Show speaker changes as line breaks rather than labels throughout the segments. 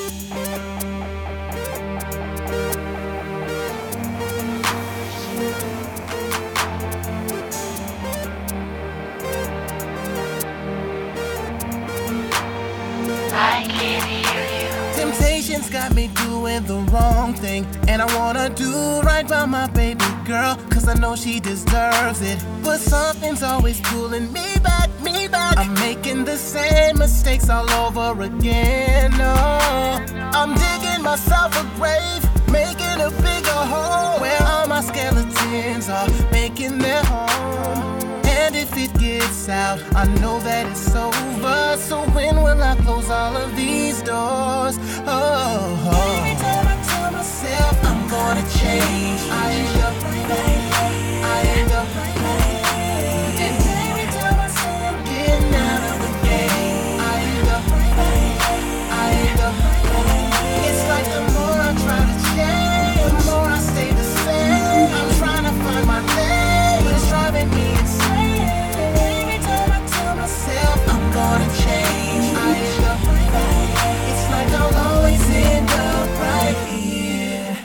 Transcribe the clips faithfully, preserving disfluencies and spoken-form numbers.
I can't hear you.
Temptation's got me doing the wrong thing, and I wanna do right by my baby girl, cause I know she deserves it. But something's always pulling me back, me back. I'm making the same mistakes all over again. Oh, I'm digging myself a grave, making a bigger hole where all my skeletons are making their home. And if it gets out, I know that it's over. So when will I close all of these doors? Oh, oh. Every time I tell myself I'm gonna change, I end up right back. I end up right back. And every time I say I'm getting out of the game, I end up right back. I end up right back. It's like the more I try to change, the more I stay the same. I'm trying to find my lane, but it's driving me insane. Every time I tell myself I'm gonna change, I end up right back. It's like I'll always end up right here.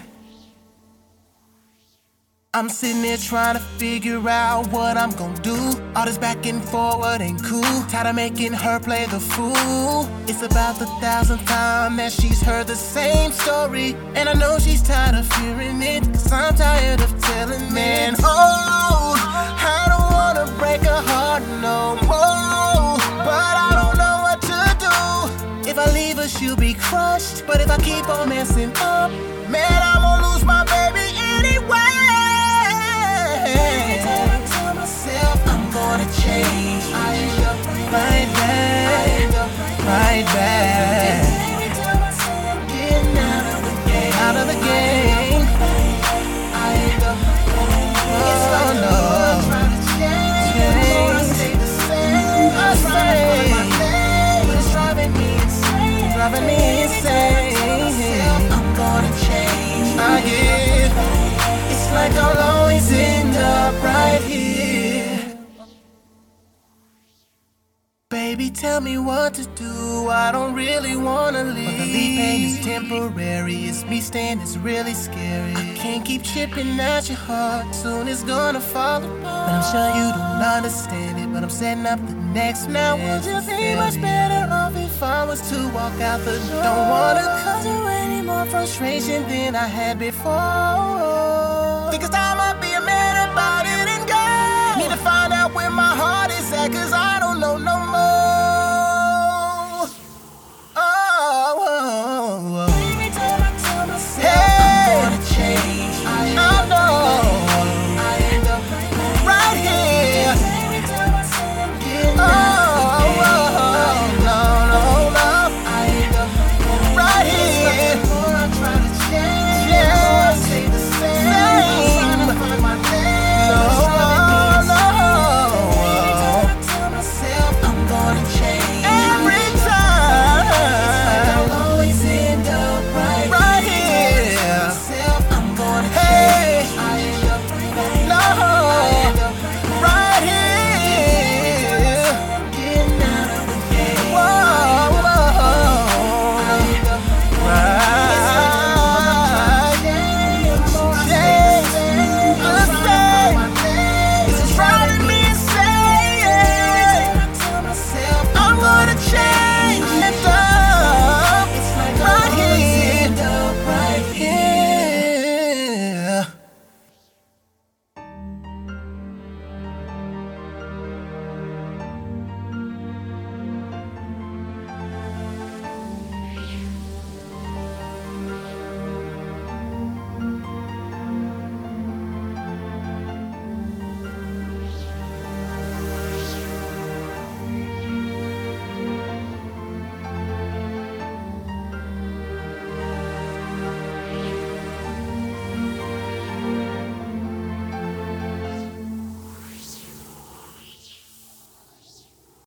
I'm sitting there trying to figure out what I'm gonna do. All this back and forward ain't cool. Tired of making her play the fool. It's about the thousandth time that she's heard the same story, and I know she's tired of hearing it, cause I'm tired of telling men. Oh, I don't wanna break her heart no more, but I don't know what to do. If I leave her, she'll be crushed, but if I keep on messing up, man, I'm gonna lose my baby anyway. Every time I tell myself I'm gonna change, I end up right back. I end up right back. Every time I say I'm getting out of the game, out of the game, I end up right back. It's like the more I try to change, the more I stay the same. I'm trying to find my lane, but it's driving me insane. Driving me insane. I'm gonna change. I get. It's like I'll always end up right here. Baby, tell me what to do. I don't really wanna leave, but the leave pain is temporary. It's me staying that's really scary. I can't keep chipping at your heart, soon it's gonna fall apart. But I'm sure you don't understand it, but I'm setting up the next one. Now would you be much better off if I was to walk out the door? Don't wanna cause you any more frustration than I had before, because I